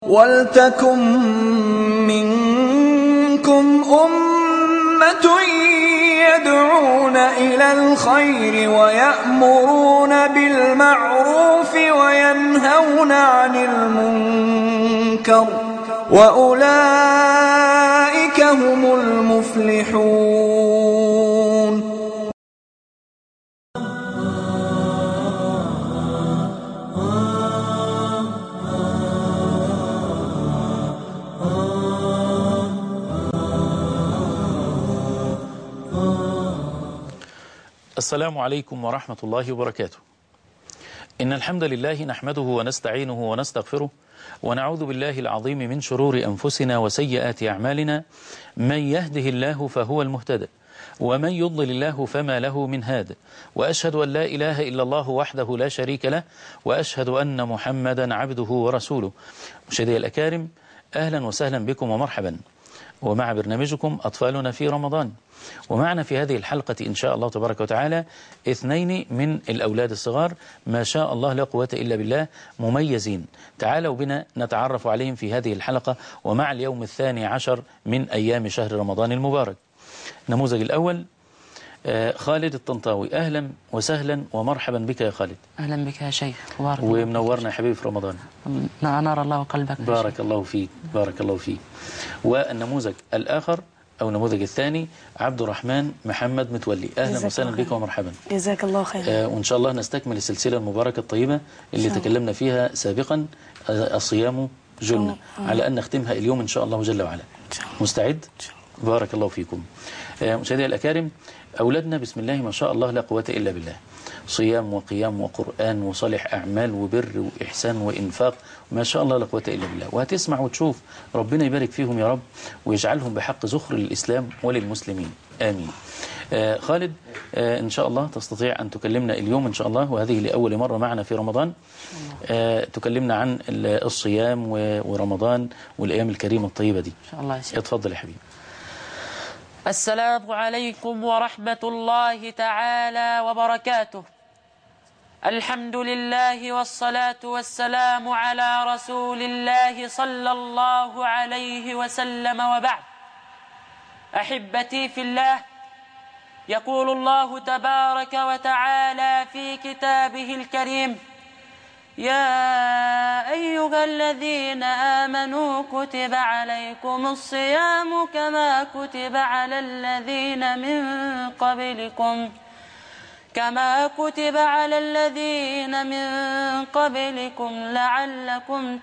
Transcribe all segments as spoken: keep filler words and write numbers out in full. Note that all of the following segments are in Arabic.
وَلْتَكُن مِّنكُمْ أُمَّةٌ يَدْعُونَ إِلَى الْخَيْرِ وَيَأْمُرُونَ بِالْمَعْرُوفِ وَيَنْهَوْنَ عَنِ الْمُنكَرِ وَأُولَئِكَ هُمُ الْمُفْلِحُونَ. السلام عليكم ورحمة الله وبركاته. إن الحمد لله نحمده ونستعينه ونستغفره ونعوذ بالله العظيم من شرور أنفسنا وسيئات أعمالنا. من يهده الله فهو المهتدى ومن يضلل الله فما له من هاد، وأشهد أن لا إله إلا الله وحده لا شريك له، وأشهد أن محمدا عبده ورسوله. مشاهدي الأكارم، أهلا وسهلا بكم ومرحبا، ومع برنامجكم أطفالنا في رمضان. ومعنا في هذه الحلقة إن شاء الله تبارك وتعالى اثنين من الأولاد الصغار، ما شاء الله لا قوة إلا بالله، مميزين. تعالوا بنا نتعرف عليهم في هذه الحلقة ومع اليوم الثاني عشر من أيام شهر رمضان المبارك. النموذج الأول خالد الطنطاوي. أهلا وسهلا ومرحبا بك يا خالد. أهلا بك يا شيخ، بارك ومنورنا يا حبيبي في رمضان. نار الله قلبك. بارك الله فيك، بارك الله فيك. والنموذج الآخر أو النموذج الثاني عبد الرحمن محمد متولي. أهلا وسهلا بك ومرحبا. جزاك الله خير. آه وإن شاء الله نستكمل السلسلة المباركة الطيبة اللي تكلمنا فيها سابقا، آه الصيام جنة، على أن نختمها اليوم إن شاء الله جل وعلا. مستعد؟ بارك الله فيكم. آه مشاهدي الأكارم، أولادنا بسم الله ما شاء الله لا قوة إلا بالله، صيام وقيام وقرآن وصالح أعمال وبر وإحسان وإنفاق، ما شاء الله لا قوة إلا بالله. وهتسمع وتشوف، ربنا يبارك فيهم يا رب ويجعلهم بحق زخر للإسلام وللمسلمين، آمين. آه خالد، آه إن شاء الله تستطيع أن تكلمنا اليوم إن شاء الله، وهذه لأول مرة معنا في رمضان، آه تكلمنا عن الصيام ورمضان والأيام الكريمة الطيبة دي إن شاء الله. اتفضل يا حبيبي. السلام عليكم ورحمة الله تعالى وبركاته. الحمد لله والصلاة والسلام على رسول الله صلى الله عليه وسلم، وبعد. أحبتي في الله، يقول الله تبارك وتعالى في كتابه الكريم: يا أيها الذين آمنوا كتب عليكم الصيام كما كتب على الذين من قبلكم كما كتب على الذين من قبلكم لعلكم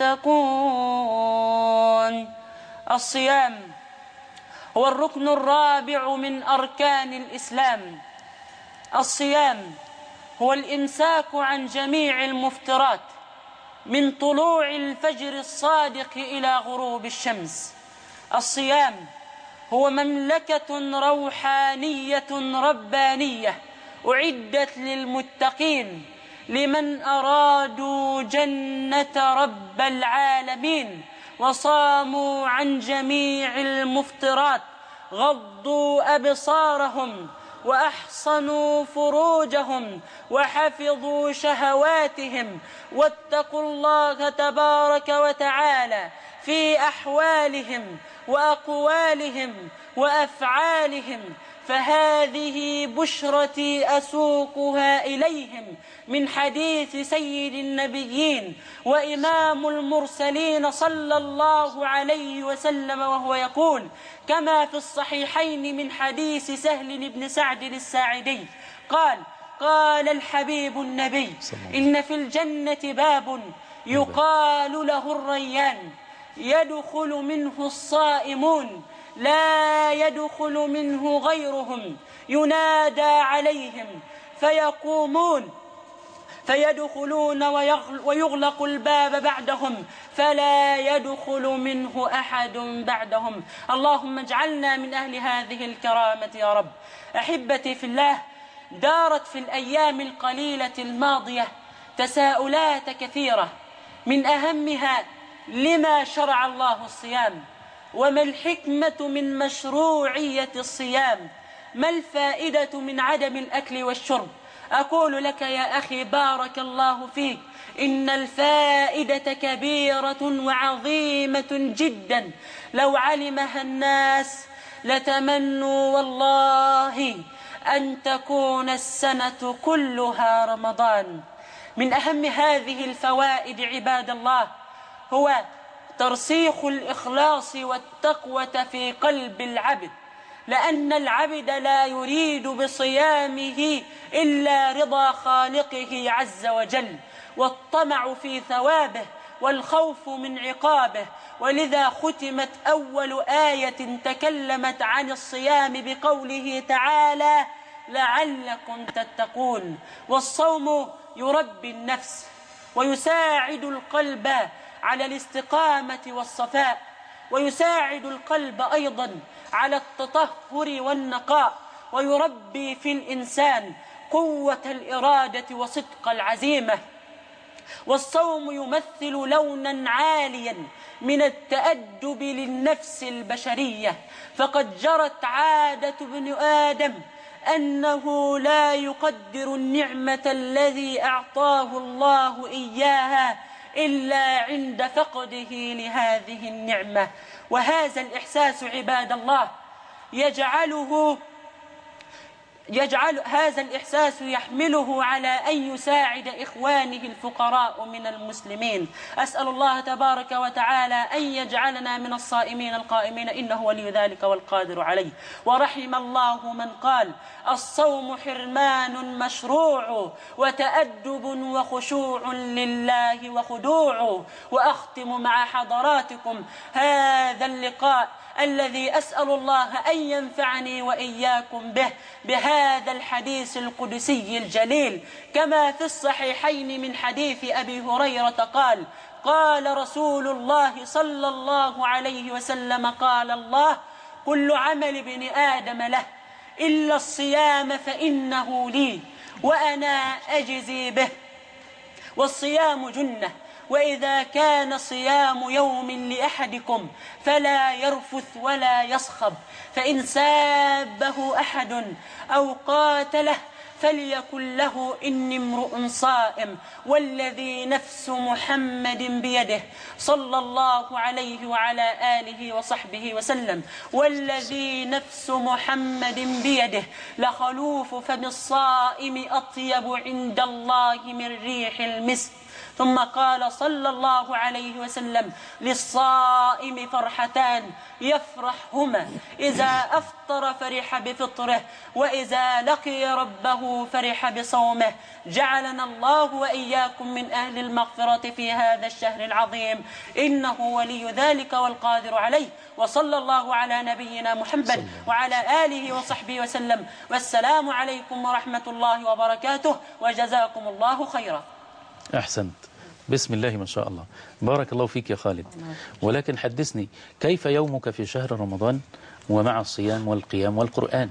تتقون. الصيام هو الركن الرابع من أركان الإسلام. الصيام هو الإمساك عن جميع المفطرات من طلوع الفجر الصادق إلى غروب الشمس. الصيام هو مملكة روحانية ربانية أعدت للمتقين، لمن أرادوا جنة رب العالمين وصاموا عن جميع المفطرات، غضوا أبصارهم وأحصنوا فروجهم وحفظوا شهواتهم، واتقوا الله تبارك وتعالى في أحوالهم وأقوالهم وأفعالهم. فهذه بشرتي أسوقها إليهم من حديث سيد النبيين وإمام المرسلين صلى الله عليه وسلم، وهو يقول كما في الصحيحين من حديث سهل بن سعد الساعدي قال: قال الحبيب النبي: إن في الجنة باب يقال له الريان، يدخل منه الصائمون لا يدخل منه غيرهم، ينادى عليهم فيقومون فيدخلون ويغلق الباب بعدهم فلا يدخل منه أحد بعدهم. اللهم اجعلنا من أهل هذه الكرامة يا رب. أحبتي في الله، دارت في الأيام القليلة الماضية تساؤلات كثيرة، من أهمها: لما شرع الله الصيام؟ وما الحكمة من مشروعية الصيام؟ ما الفائدة من عدم الأكل والشرب؟ أقول لك يا أخي بارك الله فيك إن الفائدة كبيرة وعظيمة جدا، لو علمها الناس لتمنوا والله أن تكون السنة كلها رمضان. من أهم هذه الفوائد عباد الله هو ترسيخ الإخلاص والتقوى في قلب العبد، لأن العبد لا يريد بصيامه إلا رضا خالقه عز وجل، والطمع في ثوابه والخوف من عقابه. ولذا ختمت أول آية تكلمت عن الصيام بقوله تعالى: لعلكم تتقون. والصوم يربي النفس ويساعد القلب على الاستقامة والصفاء، ويساعد القلب أيضا على التطهر والنقاء، ويربي في الإنسان قوة الإرادة وصدق العزيمة. والصوم يمثل لونا عاليا من التأدب للنفس البشرية، فقد جرت عادة ابن آدم أنه لا يقدر النعمة الذي أعطاه الله إياها إلا عند فقده لهذه النعمة. وهذا الإحساس عباد الله يجعله يجعل هذا الإحساس يحمله على أن يساعد إخوانه الفقراء من المسلمين. أسأل الله تبارك وتعالى أن يجعلنا من الصائمين القائمين، إنه ولي ذلك والقادر عليه. ورحم الله من قال: الصوم حرمان مشروع وتأدب وخشوع لله وخضوع. وأختم مع حضراتكم هذا اللقاء الذي أسأل الله أن ينفعني وإياكم به بهذا الحديث القدسي الجليل، كما في الصحيحين من حديث أبي هريرة قال: قال رسول الله صلى الله عليه وسلم: قال الله: كل عمل ابن آدم له إلا الصيام فإنه لي وأنا أجزي به. والصيام جنة، وإذا كان صيام يوم لأحدكم فلا يرفث ولا يصخب، فإن سابه أحد أو قاتله فليكن له إني امرؤ صائم، والذي نفس محمد بيده صلى الله عليه وعلى آله وصحبه وسلم، والذي نفس محمد بيده لخلوف فم الصائم أطيب عند الله من ريح المسك. ثم قال صلى الله عليه وسلم: للصائم فرحتان يفرحهما، إذا أفطر فرح بفطره، وإذا لقي ربه فرح بصومه. جعلنا الله وإياكم من أهل المغفرة في هذا الشهر العظيم، إنه ولي ذلك والقادر عليه. وصلى الله على نبينا محمد وعلى آله وصحبه وسلم، والسلام عليكم ورحمة الله وبركاته، وجزاكم الله خيرا. أحسنت، بسم الله ما شاء الله، بارك الله فيك يا خالد. ولكن حدثني، كيف يومك في شهر رمضان ومع الصيام والقيام والقرآن؟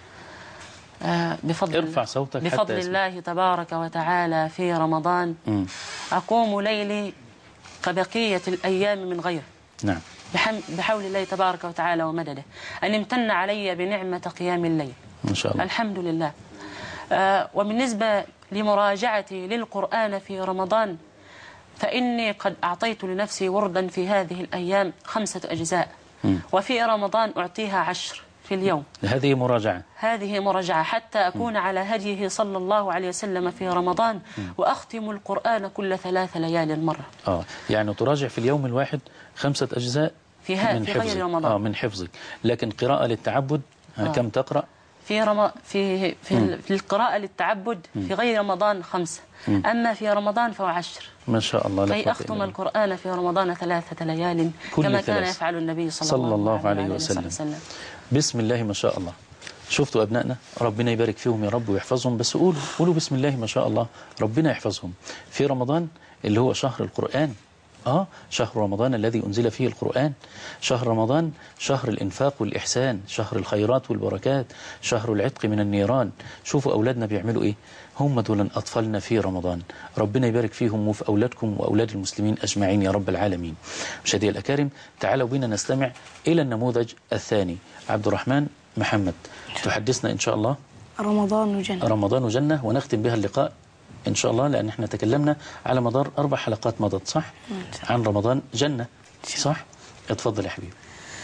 آه بفضل ارفع صوتك بفضل حتى الله تبارك وتعالى في رمضان م. أقوم ليلي كبقية الأيام من غيره. نعم، بحول الله تبارك وتعالى ومدده، أن امتن علي بنعمة قيام الليل ما شاء الله، الحمد لله. آه وبالنسبة لمراجعتي للقرآن في رمضان، فإني قد أعطيت لنفسي وردا في هذه الأيام خمسة أجزاء، م. وفي رمضان أعطيها عشر في اليوم. هذه مراجعة هذه مراجعة حتى أكون م. على هديه صلى الله عليه وسلم في رمضان، م. وأختم القرآن كل ثلاث ليال مرة. آه يعني تراجع في اليوم الواحد خمسة أجزاء في, من في غير رمضان. آه من حفظك. لكن قراءة للتعبد آه. كم تقرأ؟ في رم... في في, في القراءة للتعبد م. في غير رمضان خمسة، م. أما في رمضان فهو عشر. ما شاء الله. كي أختم القرآن في رمضان ثلاثة ليال كما ثلاث. كان يفعل النبي صلى, صلى الله, الله عليه وسلم. وسلم. بسم الله ما شاء الله. شفتوا أبنائنا، ربنا يبارك فيهم يا رب ويحفظهم، بس قولوا قولوا بسم الله ما شاء الله، ربنا يحفظهم في رمضان اللي هو شهر القرآن. آه شهر رمضان الذي أنزل فيه القرآن، شهر رمضان شهر الإنفاق والإحسان، شهر الخيرات والبركات، شهر العتق من النيران. شوفوا أولادنا بيعملوا إيه، هم دول أطفالنا في رمضان، ربنا يبارك فيهم وفي أولادكم وأولاد المسلمين أجمعين يا رب العالمين. مشاهدي الأكارم، تعالوا بنا نستمع إلى النموذج الثاني. عبد الرحمن محمد تحدثنا إن شاء الله رمضان جنة. رمضان جنة، ونختم بها اللقاء إن شاء الله، لأن احنا تكلمنا على مدار أربع حلقات مضت صح؟ عن رمضان جنة صح؟ اتفضل يا حبيبي.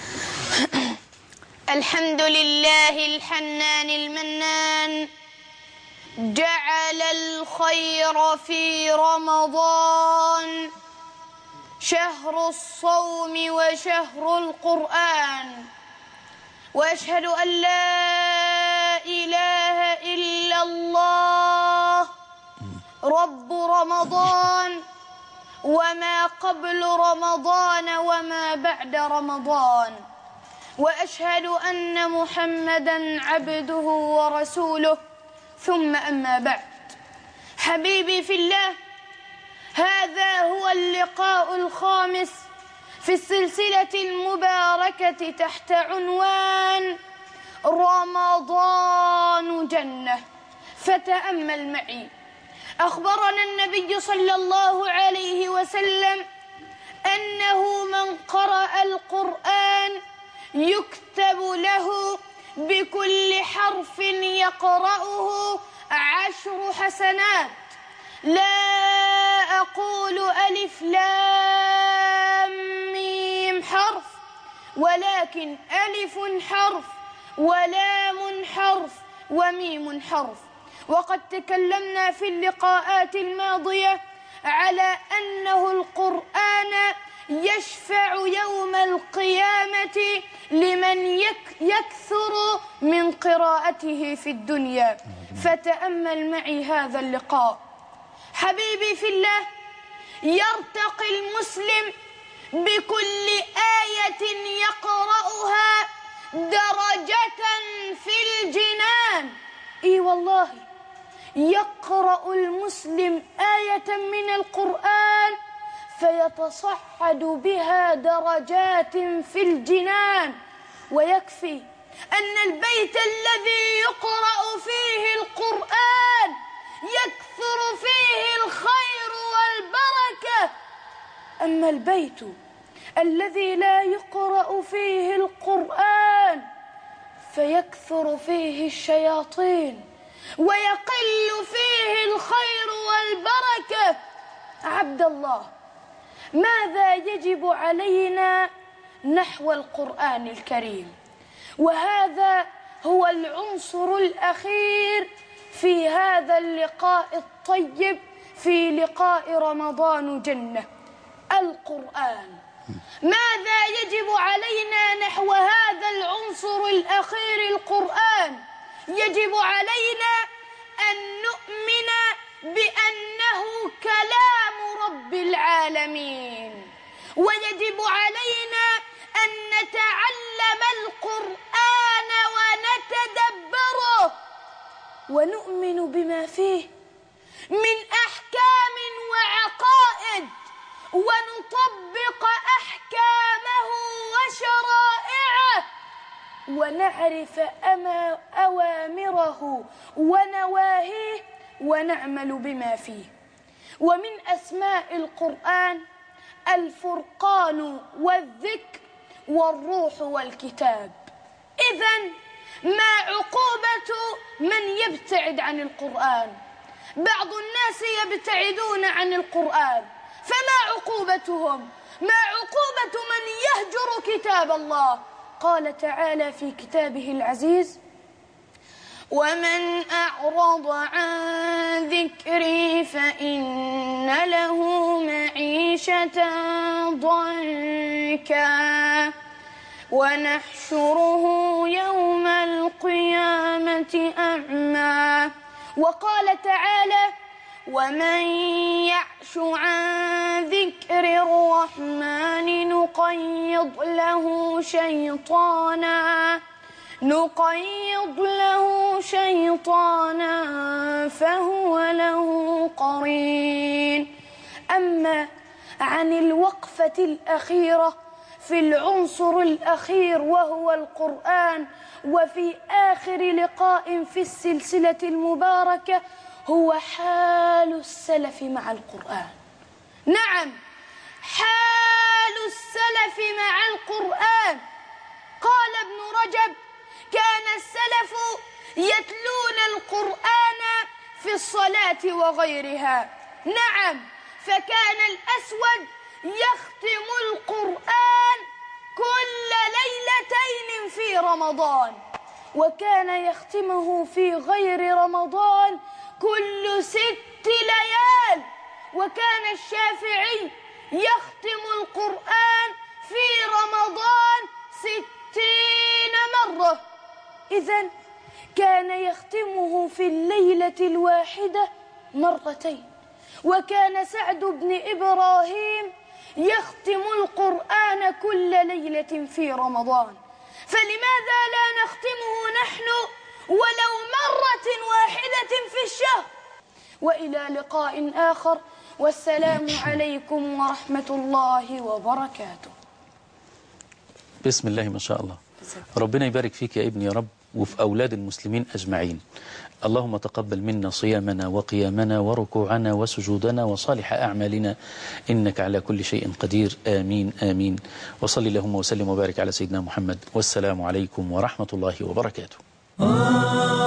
الحمد لله الحنان المنان، جعل الخير في رمضان، شهر الصوم وشهر القرآن، وأشهد أن لا إله إلا الله رب رمضان وما قبل رمضان وما بعد رمضان، وأشهد أن محمدًا عبده ورسوله، ثم أما بعد. حبيبي في الله، هذا هو اللقاء الخامس في السلسلة المباركة تحت عنوان رمضان جنة. فتأمل معي، أخبرنا النبي صلى الله عليه وسلم أنه من قرأ القرآن يكتب له بكل حرف يقرأه عشر حسنات. لا أقول ألف لام ميم حرف، ولكن ألف حرف ولام حرف وميم حرف. وقد تكلمنا في اللقاءات الماضية على أنه القرآن يشفع يوم القيامة لمن يكثر من قراءته في الدنيا. فتأمل معي هذا اللقاء. حبيبي في الله، يرتقي المسلم بكل آية يقرأها درجة في الجنان. إي والله، يقرأ المسلم آية من القرآن فيتصعد بها درجات في الجنان. ويكفي أن البيت الذي يقرأ فيه القرآن يكثر فيه الخير والبركة، أما البيت الذي لا يقرأ فيه القرآن فيكثر فيه الشياطين ويقل فيه الخير والبركة. عبد الله، ماذا يجب علينا نحو القرآن الكريم؟ وهذا هو العنصر الأخير في هذا اللقاء الطيب، في لقاء رمضان جنة، القرآن. ماذا يجب علينا نحو هذا العنصر الأخير القرآن؟ يجب علينا أن نؤمن بأنه كلام رب العالمين، ويجب علينا أن نتعلم القرآن ونتدبره ونؤمن بما فيه من أحكام وعقائد، ونطبق أحكامه وشرائعه، ونعرف أما أوامره ونواهيه، ونعمل بما فيه. ومن أسماء القرآن الفرقان والذكر والروح والكتاب. إذن ما عقوبة من يبتعد عن القرآن؟ بعض الناس يبتعدون عن القرآن، فما عقوبتهم؟ ما عقوبة من يهجر كتاب الله؟ قال تعالى في كتابه العزيز: ومن أعرض عن ذكري فإن له معيشة ضنكا ونحشره يوم القيامة أعمى. وقال تعالى: ومن يعش عن ذكر الرحمن نقيض له شيطانا نقيض له شيطانا فهو له قرين. أما عن الوقفة الأخيرة في العنصر الأخير وهو القرآن، وفي آخر لقاء في السلسلة المباركة، هو حال السلف مع القرآن. نعم، حال السلف مع القرآن. قال ابن رجب: كان السلف يتلون الصلاة وغيرها. نعم، فكان الأسود يختم القرآن كل ليلتين في رمضان، وكان يختمه في غير رمضان كل ست ليال، وكان الشافعي يختم القرآن في رمضان ستين مرة. إذن كان يختمه في الليلة الواحدة مرتين. وكان سعد بن إبراهيم يختم القرآن كل ليلة في رمضان، فلماذا لا نختمه نحن ولو مرة واحدة في الشهر؟ وإلى لقاء آخر، والسلام عليكم ورحمة الله وبركاته. بسم الله ما شاء الله. ربنا يبارك فيك يا ابني يا رب، وفي أولاد المسلمين أجمعين. اللهم تقبل منا صيامنا وقيامنا وركوعنا وسجودنا وصالح أعمالنا، إنك على كل شيء قدير. آمين آمين. وصل اللهم وسلم وبارك على سيدنا محمد، والسلام عليكم ورحمة الله وبركاته.